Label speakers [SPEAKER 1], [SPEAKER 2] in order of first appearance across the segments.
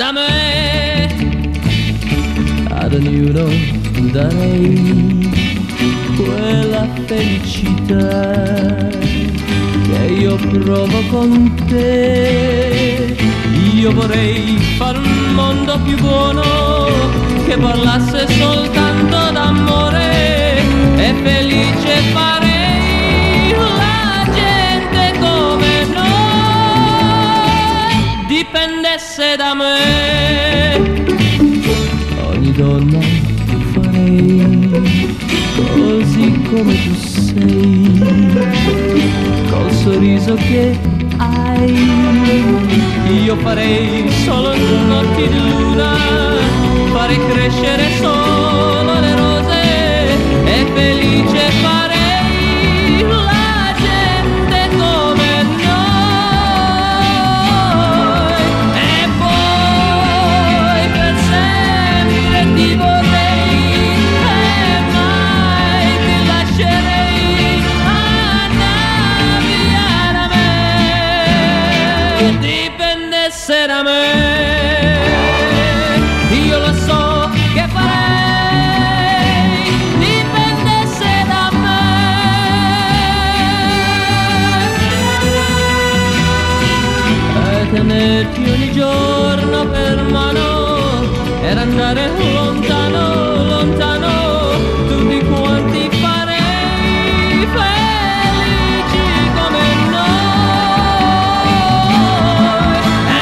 [SPEAKER 1] da me. Ad ognuno darei quella felicità che io provo con te. Io vorrei fare un mondo più buono che parlasse soltanto d'amore, e felice farei la gente come noi dipendesse da me. Ogni donna farei così come tu sei, col sorriso che hai. Io farei solo notti di luna, farei crescere solo le rose, e felice farei la gente come noi. E poi per sempre ti vorrei e mai ti lascerei andare via da me, dipendesse da me. Io lo so che farei, dipendesse da me. E tenerti ogni giorno per mano, ed andare lontano, lontano, tutti quanti farei felici come noi. E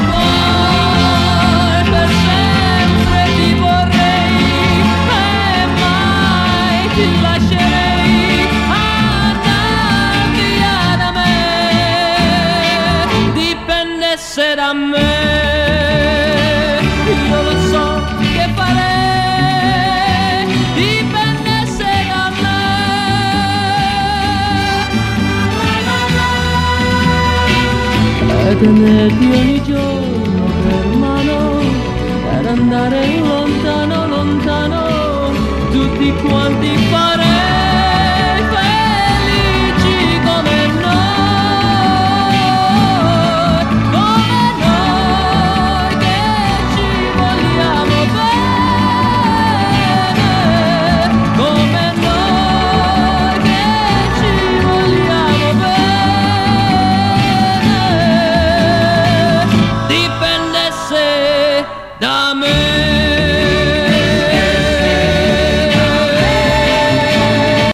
[SPEAKER 1] poi per sempre ti vorrei e mai ti lascerei andare via da me, dipendesse da me. Io lo so che farei, dipendesse da me. E tenerti ogni giorno per mano, ed andare lontano, lontano, tutti quanti